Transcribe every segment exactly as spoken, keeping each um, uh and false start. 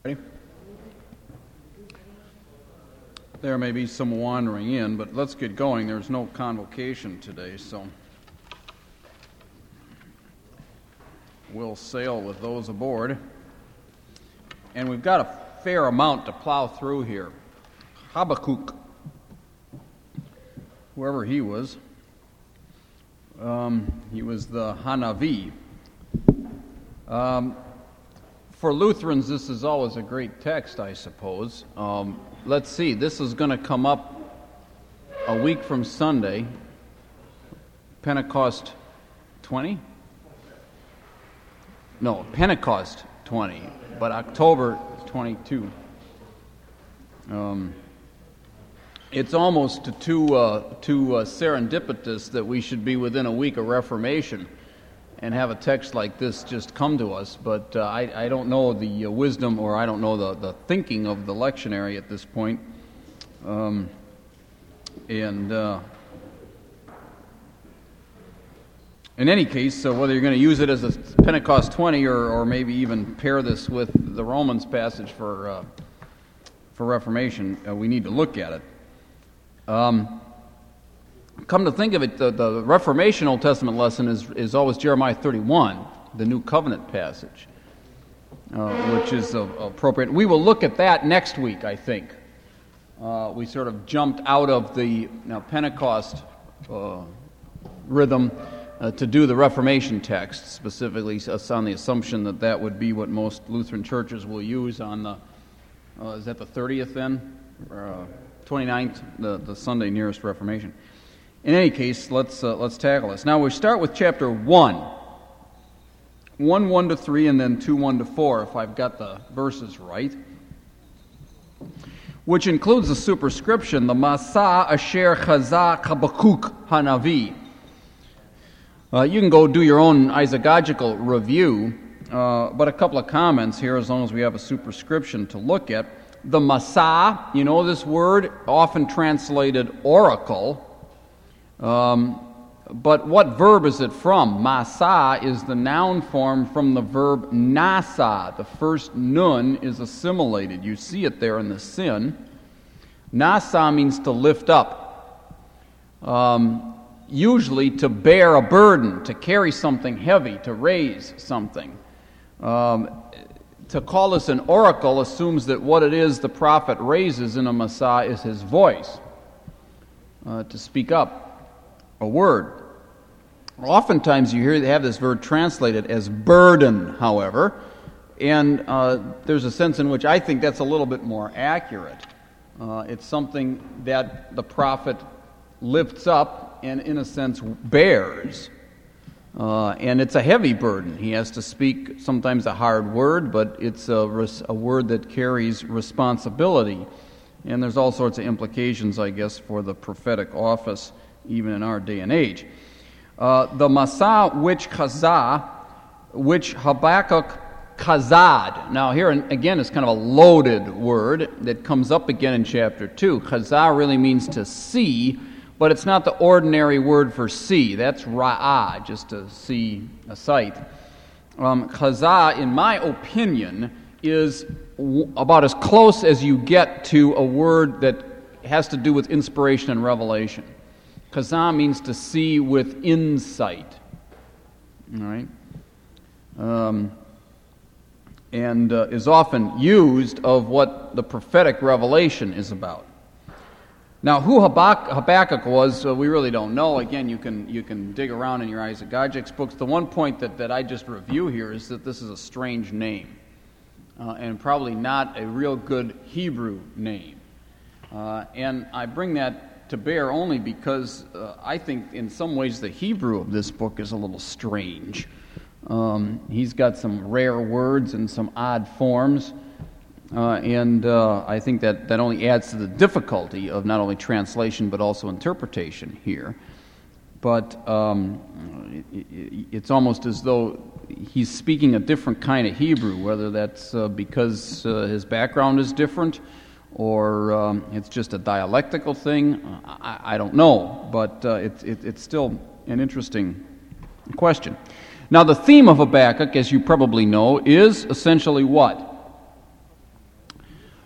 Ready? There may be some wandering in, but let's get going. There's no convocation today, so we'll sail with those aboard. And we've got a fair amount to plow through here. Habakkuk, whoever he was, um, he was the Hanavi. Um, for Lutherans, this is always a great text, I suppose. Um, let's see, this is going to come up a week from Sunday, Pentecost twenty? No, Pentecost twenty, but October twenty-two. Um, it's almost too, uh, too uh, serendipitous that we should be within a week of Reformation and have a text like this just come to us, but uh, I, I don't know the uh, wisdom, or I don't know the, the thinking of the lectionary at this point. Um, and uh, in any case, so whether you're going to use it as a Pentecost twenty, or, or maybe even pair this with the Romans passage for uh, for Reformation, uh, we need to look at it. Um, Come to think of it, the, the Reformation Old Testament lesson is, is always Jeremiah thirty-one, the New Covenant passage, uh, which is uh, appropriate. We will look at that next week, I think. Uh, we sort of jumped out of the you know, Pentecost uh, rhythm uh, to do the Reformation text, specifically on the assumption that that would be what most Lutheran churches will use on the, uh, is that the thirtieth then? Or, uh, twenty-ninth, the, the Sunday nearest Reformation. In any case, let's uh, let's tackle this. Now we start with chapter one. one, one to three, and then two, one to four, if I've got the verses right. Which includes the superscription, the Masa Asher Chazah Habakkuk Hanavi. Uh, you can go do your own eisegetical review, uh, but a couple of comments here, as long as we have a superscription to look at. The Masa, you know this word, often translated oracle. Um, but what verb is it from? Masa is the noun form from the verb nasa. The first nun is assimilated. You see it there in the sin. Nasa means to lift up. Um, usually to bear a burden, to carry something heavy, to raise something. Um, to call this an oracle assumes that what it is the prophet raises in a Masa is his voice, uh, to speak up a word. Oftentimes you hear they have this word translated as burden, however, and uh, there's a sense in which I think that's a little bit more accurate. Uh, it's something that the prophet lifts up and, in a sense, bears. Uh, and it's a heavy burden. He has to speak sometimes a hard word, but it's a, res- a word that carries responsibility. And there's all sorts of implications, I guess, for the prophetic office, even in our day and age. Uh, the Masa which Chazah, which Habakkuk Chazad. Now here again is kind of a loaded word that comes up again in chapter two. Chazah really means to see, but it's not the ordinary word for see. That's ra'ah, just to see a sight. Um, Chazah, in my opinion, is w- about as close as you get to a word that has to do with inspiration and revelation. Chazah means to see with insight. All right? Um, and uh, is often used of what the prophetic revelation is about. Now, who Habakkuk was, uh, we really don't know. Again, you can you can dig around in your eisegetics books. The one point that, that I just review here is that this is a strange name, uh, and probably not a real good Hebrew name. Uh, and I bring that to bear only because uh, I think in some ways the Hebrew of this book is a little strange. Um, he's got some rare words and some odd forms, uh, and uh, I think that, that only adds to the difficulty of not only translation but also interpretation here. But um, it, it's almost as though he's speaking a different kind of Hebrew, whether that's uh, because uh, his background is different, or um, it's just a dialectical thing. I, I don't know, but uh, it, it, it's still an interesting question. Now, the theme of Habakkuk, as you probably know, is essentially what?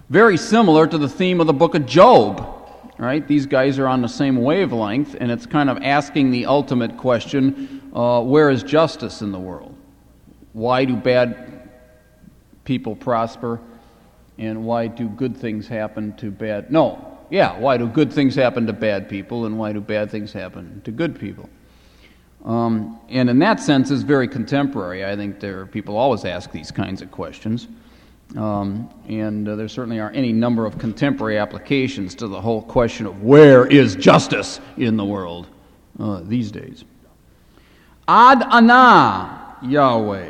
Very similar to the theme of the book of Job. Right? These guys are on the same wavelength, and it's kind of asking the ultimate question, uh, where is justice in the world? Why do bad people prosper, and why do good things happen to bad... No, yeah, why do good things happen to bad people, and why do bad things happen to good people? Um, and in that sense, it's very contemporary. I think there are people always ask these kinds of questions. Um, and uh, there certainly are any number of contemporary applications to the whole question of where is justice in the world uh, these days. Ad Anah, Yahweh,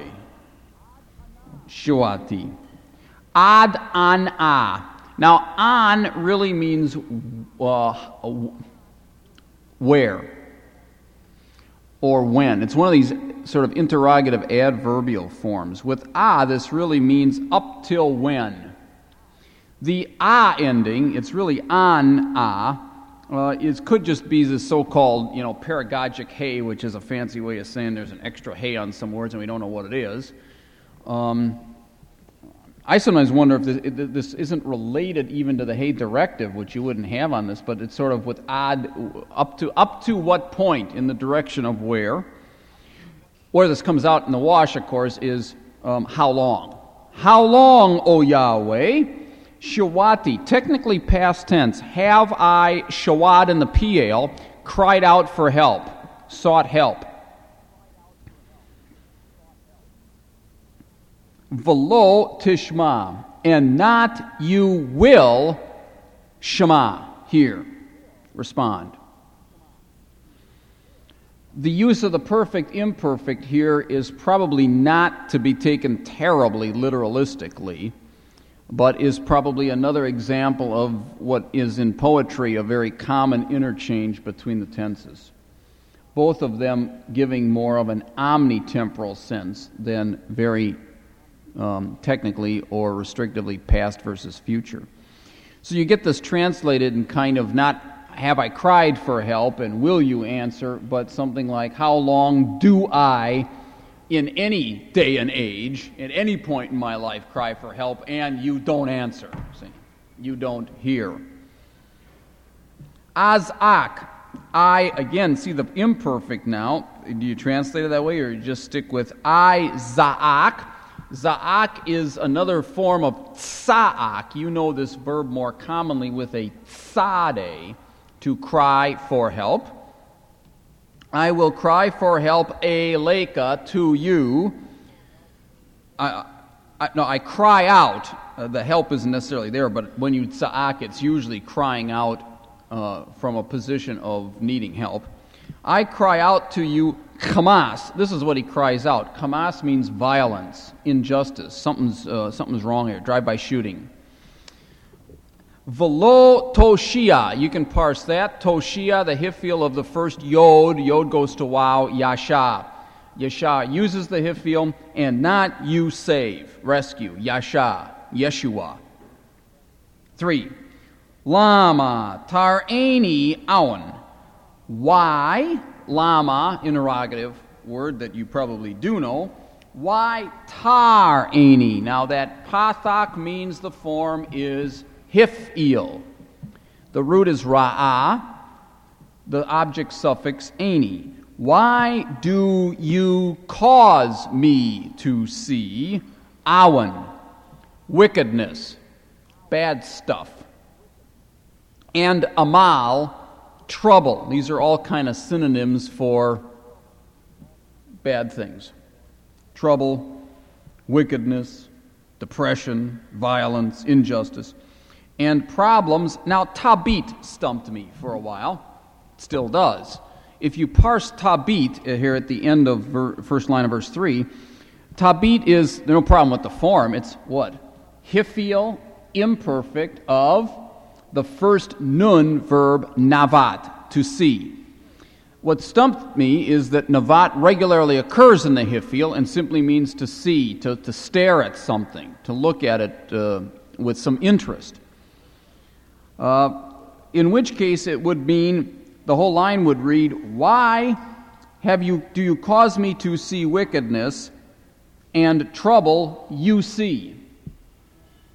Shawati. Ad Anah. Now, an really means uh, where or when. It's one of these sort of interrogative adverbial forms. With ah, this really means up till when. The ah ending, it's really an ah, uh, it could just be the so-called, you know, paragogic hey, which is a fancy way of saying there's an extra hey on some words and we don't know what it is. Um, I sometimes wonder if this, if this isn't related even to the hey directive, which you wouldn't have on this, but it's sort of with ad, up to up to what point in the direction of where. Where this comes out in the wash, of course, is um, how long. How long, O Yahweh? Shawati, technically past tense. Have I, shawad in the P L, cried out for help, sought help. Velo tishma, and not you will shema, hear, respond. The use of the perfect imperfect here is probably not to be taken terribly literalistically, but is probably another example of what is in poetry a very common interchange between the tenses. Both of them giving more of an omnitemporal sense than very um, technically or restrictively past versus future. So you get this translated in kind of not have I cried for help and will you answer, but something like how long do I in any day and age, at any point in my life, cry for help and you don't answer. See? You don't hear. Azak, I, again, see the imperfect now. Do you translate it that way or you just stick with I, Za'ak? Za'ak is another form of tsa'ak. You know this verb more commonly with a tsade, to cry for help. I will cry for help, eleika, to you. I, I, no, I cry out. Uh, the help isn't necessarily there, but when you tsa'ak, it's usually crying out uh, from a position of needing help. I cry out to you, Hamas. This is what he cries out. Hamas means violence, injustice. Something's uh, something's wrong here. Drive-by shooting. Velo Toshia, you can parse that. Toshia, the hifil of the first yod. Yod goes to wow, Yasha. Yasha uses the hifil, and not you save, rescue. Yasha, Yeshua. Three. Lama, Tar'ani, Awan. Why? Lama, interrogative word that you probably do know. Why Tar'ani? Now that pathak means the form is hif'il. The root is ra'ah, the object suffix ani. Why do you cause me to see awan, wickedness, bad stuff, and amal, trouble? These are all kind of synonyms for bad things. Trouble, wickedness, depression, violence, injustice. And problems. Now, tabit stumped me for a while. Still does. If you parse tabit here at the end of ver- first line of verse three, tabit is, there's no problem with the form. It's what? Hifil, imperfect, of the first nun verb navat, to see. What stumped me is that navat regularly occurs in the hifil and simply means to see, to, to stare at something, to look at it uh, with some interest. Uh, in which case it would mean, the whole line would read, why have you do you cause me to see wickedness and trouble you see?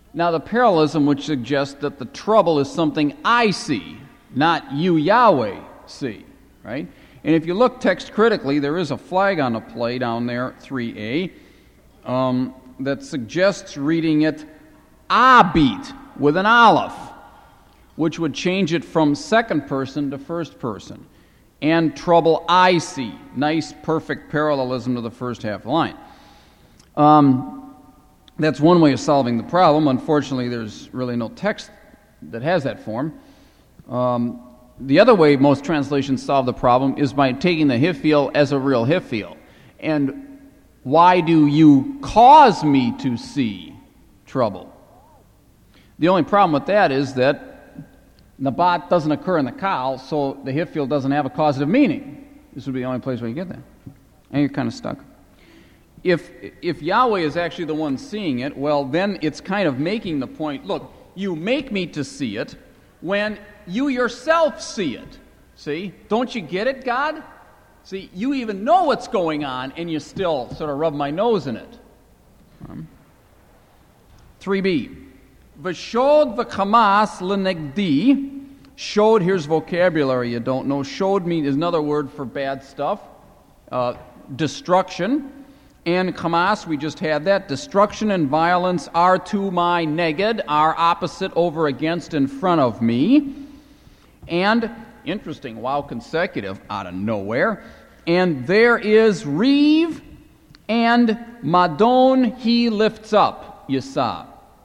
Now, the parallelism would suggest that the trouble is something I see, not you, Yahweh, see, right? And if you look text critically, there is a flag on the play down there, three A, um, that suggests reading it abit with an aleph, which would change it from second person to first person. And trouble I see. Nice, perfect parallelism to the first half of the line. Um, that's one way of solving the problem. Unfortunately, there's really no text that has that form. Um, the other way most translations solve the problem is by taking the hifil as a real hifil. And why do you cause me to see trouble? The only problem with that is that Nabat doesn't occur in the Kal, so the hifil doesn't have a causative meaning. This would be the only place where you get that. And you're kind of stuck. If if Yahweh is actually the one seeing it, well, then it's kind of making the point, look, you make me to see it when you yourself see it. See? Don't you get it, God? See, you even know what's going on, and you still sort of rub my nose in it. Um, three B. V'shod v'chamas l'negdi. Shod, here's vocabulary you don't know. Shod means is another word for bad stuff. Uh, destruction. And chamas, we just had that. Destruction and violence are to my neged, are opposite, over, against, in front of me. And, interesting, wow, consecutive, out of nowhere. And there is Reeve and Madon, he lifts up, Yisah.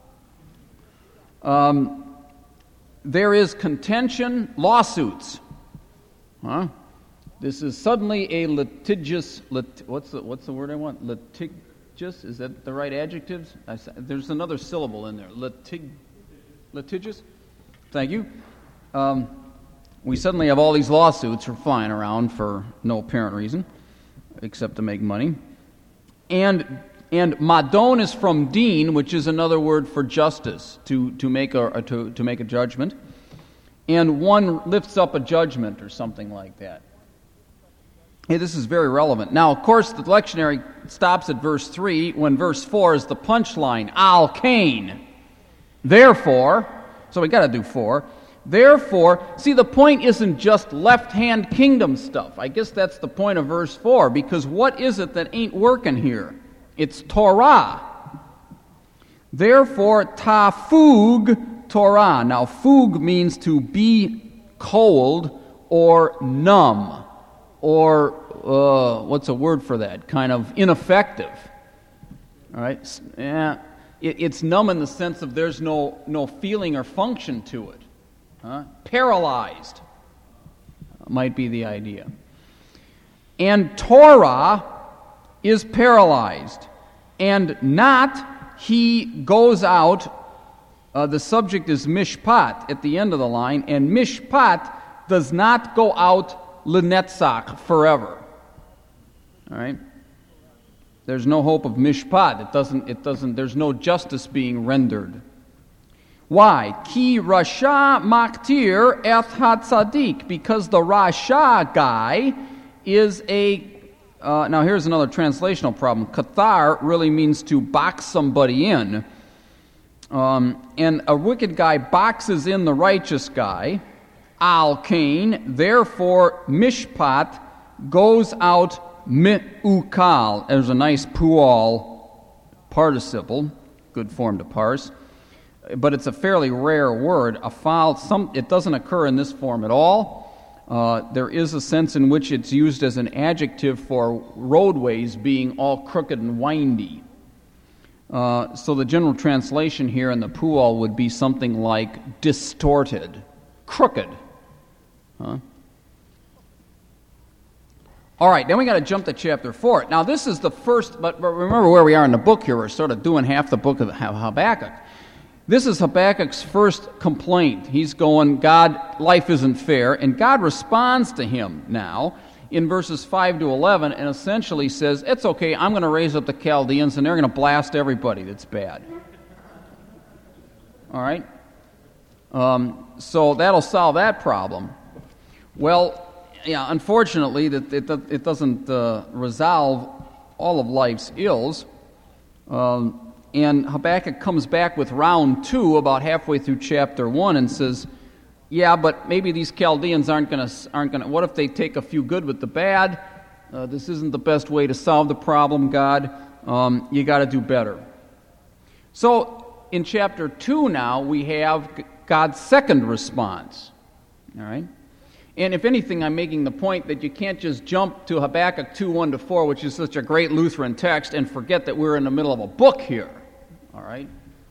Um, there is contention, lawsuits. Huh? This is suddenly a litigious, lit, what's the what's the word I want? Litigious, is that the right adjectives? I, there's another syllable in there. Litig, litigious? Thank you. Um, we suddenly have all these lawsuits are flying around for no apparent reason, except to make money. And And madon is from din, which is another word for justice, to, to, make a, to, to make a judgment. And one lifts up a judgment or something like that. Hey, this is very relevant. Now, of course, the lectionary stops at verse three, when verse four is the punchline, al kain. Therefore, so we got to do four. Therefore, see, the point isn't just left-hand kingdom stuff. I guess that's the point of verse four, because what is it that ain't working here? It's Torah. Therefore, tafug Torah. Now, fug means to be cold or numb, or uh, what's a word for that? Kind of ineffective. All right? Yeah. It, it's numb in the sense of there's no, no feeling or function to it. Huh? Paralyzed might be the idea. And Torah is paralyzed, and not he goes out. Uh, the subject is mishpat at the end of the line, and mishpat does not go out lenetzach, forever. All right? There's no hope of mishpat. It doesn't. It doesn't. There's no justice being rendered. Why? Ki rasha maktir eth hatzadik, because the rasha guy is a. Uh, now here's another translational problem. Kathar really means to box somebody in. Um, and a wicked guy boxes in the righteous guy. Al Kain, therefore mishpat goes out mi'ukal. There's a nice pual participle, good form to parse. But it's a fairly rare word. A foul, some, it doesn't occur in this form at all. Uh, there is a sense in which it's used as an adjective for roadways being all crooked and windy. Uh, so the general translation here in the pual would be something like distorted, crooked. Huh? All right, then we got to jump to chapter four. Now this is the first, but, but remember where we are in the book here. We're sort of doing half the book of Habakkuk. This is Habakkuk's first complaint. He's going, God, life isn't fair, and God responds to him now in verses five to eleven and essentially says, it's okay, I'm going to raise up the Chaldeans and they're going to blast everybody that's bad. All right? Um, so that'll solve that problem. Well, yeah, unfortunately, that it, it doesn't uh, resolve all of life's ills. Um and Habakkuk comes back with round two about halfway through chapter one and says, yeah, but maybe these Chaldeans aren't going to, aren't going to, what if they take a few good with the bad? Uh, this isn't the best way to solve the problem, God. Um, you got to do better. So in chapter two now, we have God's second response. All right? And if anything, I'm making the point that you can't just jump to Habakkuk two, one to four, which is such a great Lutheran text, and forget that we're in the middle of a book here. All right?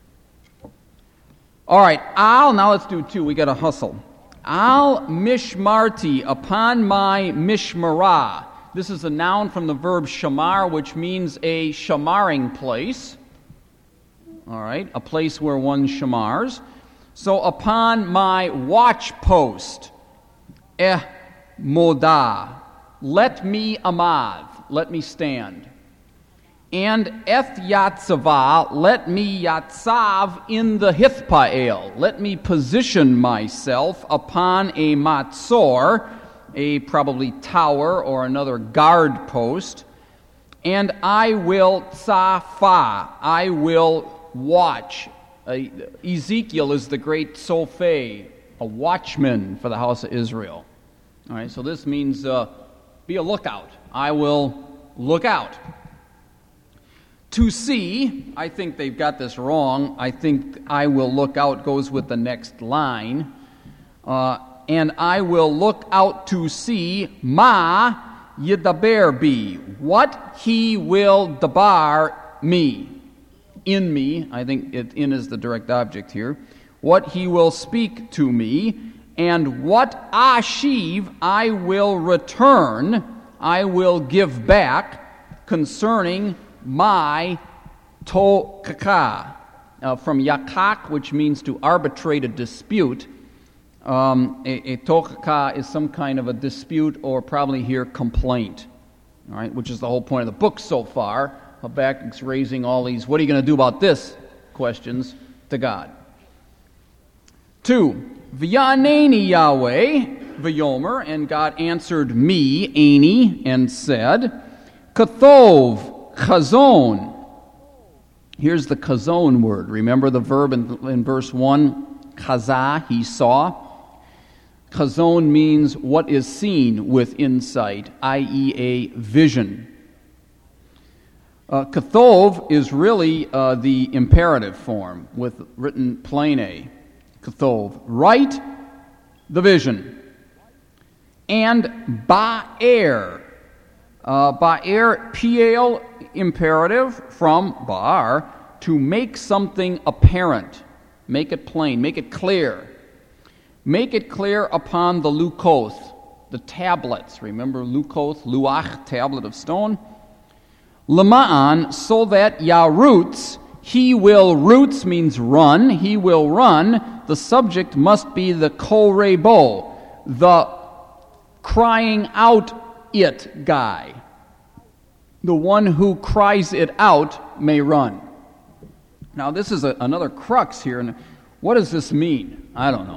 All right, I'll, now let's do two. We got to hustle. Al mishmarti, upon my mishmarah. This is a noun from the verb shamar, which means a shamaring place. All right, a place where one shamars. So upon my watch post, eh modah, let me amad, let me stand. And eth yatzavah, let me yatzav in the hithpael, let me position myself upon a matzor, a probably tower or another guard post, and I will tzafa, I will watch. Uh, Ezekiel is the great Sophei, a watchman for the house of Israel. All right, so this means uh, be a lookout. I will look out. To see, I think they've got this wrong. I think I will look out goes with the next line. Uh, and I will look out to see ma yidaber bi, what he will dabar me. In me, I think it, in is the direct object here. What he will speak to me, and what ashiv I will return, I will give back concerning my tokaka, uh, from yakak, which means to arbitrate a dispute. Um, a, a tokaka is some kind of a dispute, or probably here complaint. All right, which is the whole point of the book so far. Habakkuk's raising all these, what are you going to do about this? Questions to God. Two, v'yaneni Yahweh, v'yomer, and God answered me, Ani, and said, kathov, chazon. Here's the chazon word. Remember the verb in, in verse one? Chazah, he saw. Chazon means what is seen with insight, that is a vision. Uh, kathov is really uh, the imperative form with written plain A. Kathov. Write the vision. And ba'er. Uh, ba'er, piel, imperative from ba'ar, to make something apparent. Make it plain, make it clear. Make it clear upon the lukoth, the tablets. Remember lukoth, luach, tablet of stone? Lama'an, so that yarutz, he will, roots means run, he will run. The subject must be the korebo, the crying out it guy. The one who cries it out may run. Now this is a, another crux here. And what does this mean? I don't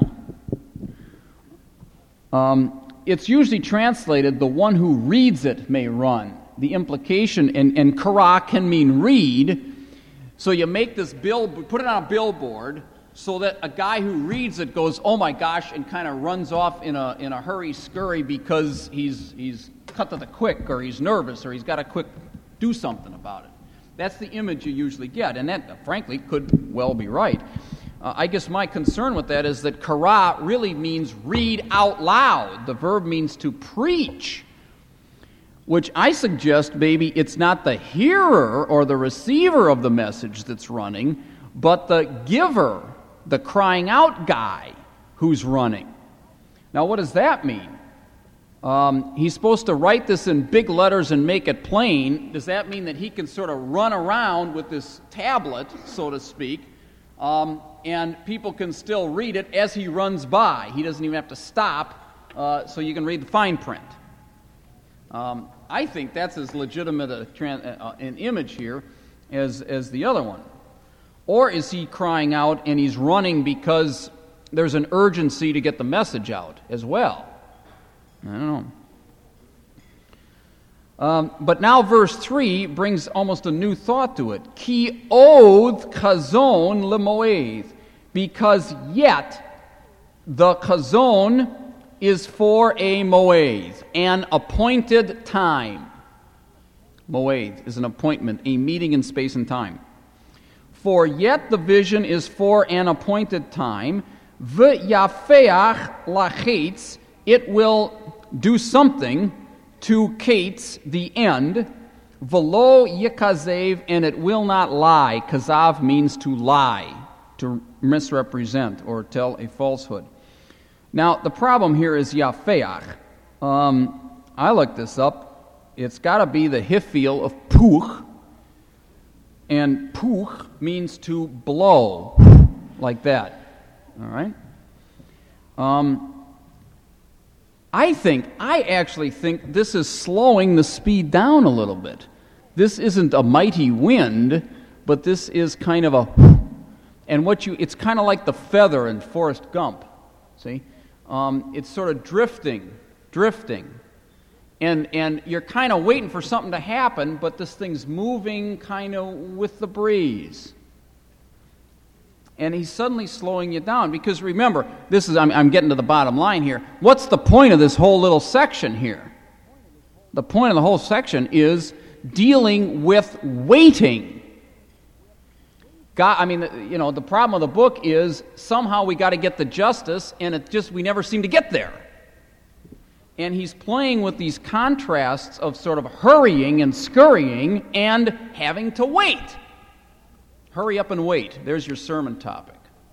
know. Um, it's usually translated, the one who reads it may run. The implication, and, and kara can mean read, so you make this bill, put it on a billboard, so that a guy who reads it goes, oh my gosh, and kind of runs off in a in a hurry scurry because he's he's cut to the quick, or he's nervous, or he's got to quick do something about it. That's the image you usually get, and that, frankly, could well be right. Uh, I guess my concern with that is that kara really means read out loud. The verb means to preach, which I suggest maybe it's not the hearer or the receiver of the message that's running, but the giver, the crying out guy who's running. Now, what does that mean? Um, he's supposed to write this in big letters and make it plain. Does that mean that he can sort of run around with this tablet, so to speak, um, and people can still read it as he runs by? He doesn't even have to stop, uh, so you can read the fine print. Um, I think that's as legitimate a, uh, an image here as, as the other one. Or is he crying out and he's running because there's an urgency to get the message out as well? I don't know. Um, but now verse three brings almost a new thought to it. Ki oth chazon lemoed, because yet the chazon is for a moed, an appointed time. Moed is an appointment, a meeting in space and time. For yet the vision is for an appointed time. V'yafeach lachetz, it will do something to kates, the end. V'lo yikazev, and it will not lie. Kazav means to lie, to misrepresent or tell a falsehood. Now, the problem here is yafeach. Um, I looked this up. It's got to be the hifil of puch, and puch means to blow, like that. All right? Um, I think, I actually think this is slowing the speed down a little bit. This isn't a mighty wind, but this is kind of a, and what you, it's kind of like the feather in Forrest Gump, see? Um, it's sort of drifting, drifting. And and you're kind of waiting for something to happen, but this thing's moving kind of with the breeze. And he's suddenly slowing you down, because remember, this is I'm, I'm getting to the bottom line here. What's the point of this whole little section here? The point of the whole section is dealing with waiting. God, I mean, you know, the problem of the book is somehow we got to get the justice, and it just we never seem to get there. And he's playing with these contrasts of sort of hurrying and scurrying and having to wait. Hurry up and wait. There's your sermon topic.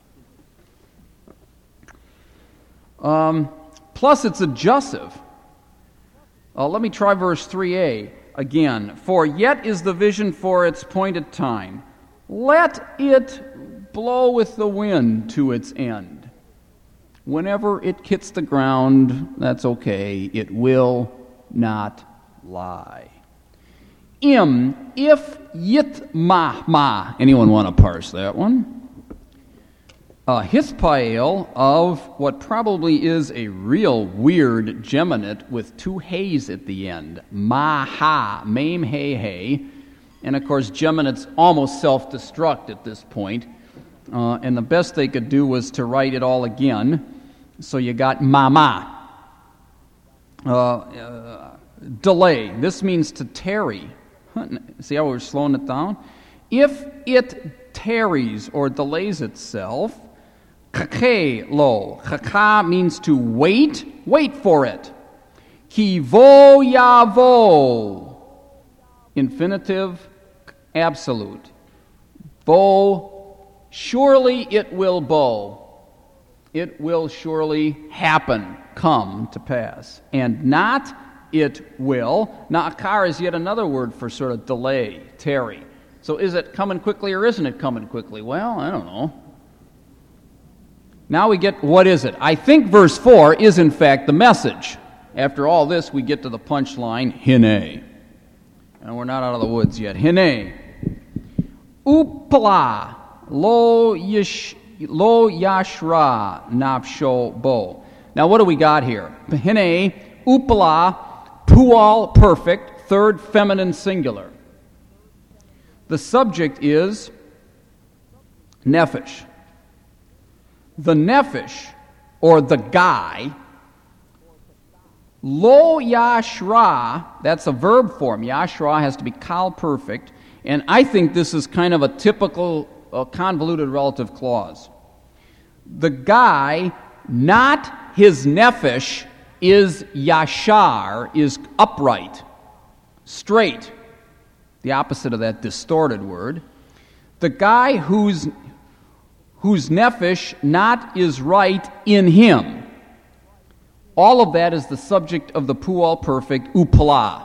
Um, plus, it's adjussive. Uh, let me try verse three a again. For yet is the vision for its appointed time. Let it blow with the wind to its end. Whenever it hits the ground, that's okay. It will not lie. Im, if yit ma ma. Anyone want to parse that one? A hithpael of what probably is a real weird geminate with two hays at the end. Ma ha, mame hey hey. And of course, geminates almost self-destruct at this point. Uh, and the best they could do was to write it all again. So you got mama. Uh, uh, delay. This means to tarry. See how we're slowing it down? If it tarries or delays itself, chake lo. Chaka means to wait. Wait for it. Ki vo yavo. Infinitive, absolute. Bo, surely it will bow. It will surely happen, come to pass. And not it will. Na'akar is yet another word for sort of delay, tarry. So is it coming quickly or isn't it coming quickly? Well, I don't know. Now we get, what is it? I think verse four is in fact the message. After all this, we get to the punchline, hine. And we're not out of the woods yet. Hine. Upala lo yish. Lo yashra nafsho bo. Now what do we got here? Hine, upala, pual, perfect, third feminine singular. The subject is nephesh. The nephesh, or the guy, lo yashra, that's a verb form. Yashra has to be kal perfect, and I think this is kind of a typical a convoluted relative clause. The guy, not his nephesh, is yashar, is upright, straight. The opposite of that distorted word. The guy whose whose nephesh not is right in him. All of that is the subject of the pual perfect upala.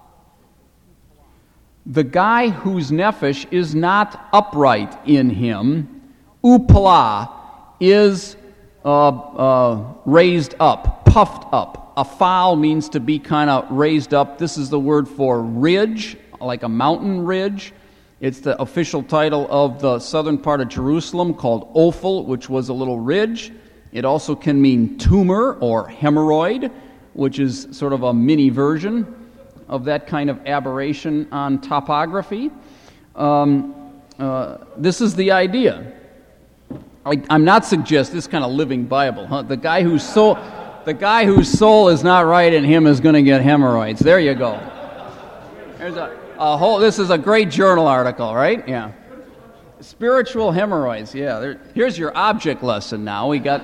The guy whose nephesh is not upright in him, upala, is uh, uh, raised up, puffed up. A fowl means to be kind of raised up. This is the word for ridge, like a mountain ridge. It's the official title of the southern part of Jerusalem called Ophel, which was a little ridge. It also can mean tumor or hemorrhoid, which is sort of a mini version. of that kind of aberration on topography. Um, uh, this is the idea. I, I'm not suggesting this kind of living Bible. Huh? The guy whose soul, the guy whose soul is not right in him is going to get hemorrhoids. There you go. There's a, a whole. This is a great journal article, right? Yeah. Spiritual hemorrhoids. Yeah. There, here's your object lesson. Now we got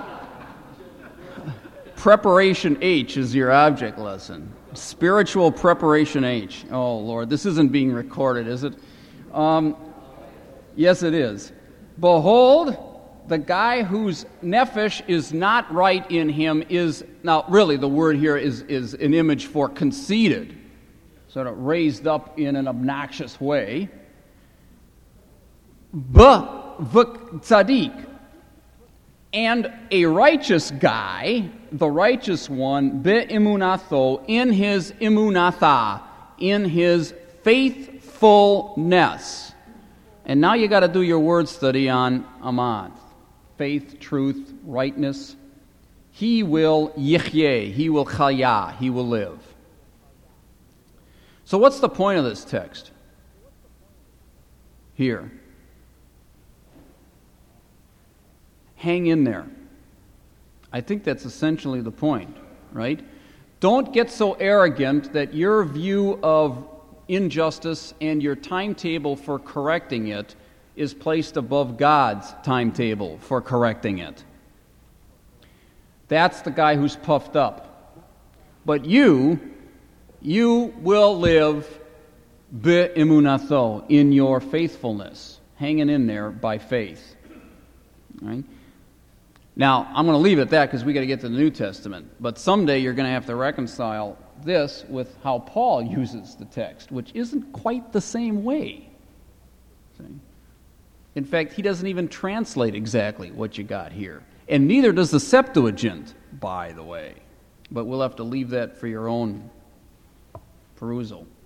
preparation H is your object lesson. Spiritual preparation H. Oh Lord, this isn't being recorded, is it? Um, yes, it is. Behold, the guy whose nephesh is not right in him is, now really the word here is, is an image for conceited, sort of raised up in an obnoxious way. Ba v'k tzaddik. And a righteous guy, the righteous one, be'imunatho, in his imunatha, in his faithfulness. And now you got to do your word study on aman. Faith, truth, rightness. He will yichyeh, he will chayah, he will live. So what's the point of this text here? Hang in there. I think that's essentially the point, right? Don't get so arrogant that your view of injustice and your timetable for correcting it is placed above God's timetable for correcting it. That's the guy who's puffed up. But you, you will live be'imunatho, in your faithfulness, hanging in there by faith. Right? Now, I'm going to leave it at that because we got to get to the New Testament. But someday you're going to have to reconcile this with how Paul uses the text, which isn't quite the same way. See? In fact, he doesn't even translate exactly what you got here. And neither does the Septuagint, by the way. But we'll have to leave that for your own perusal.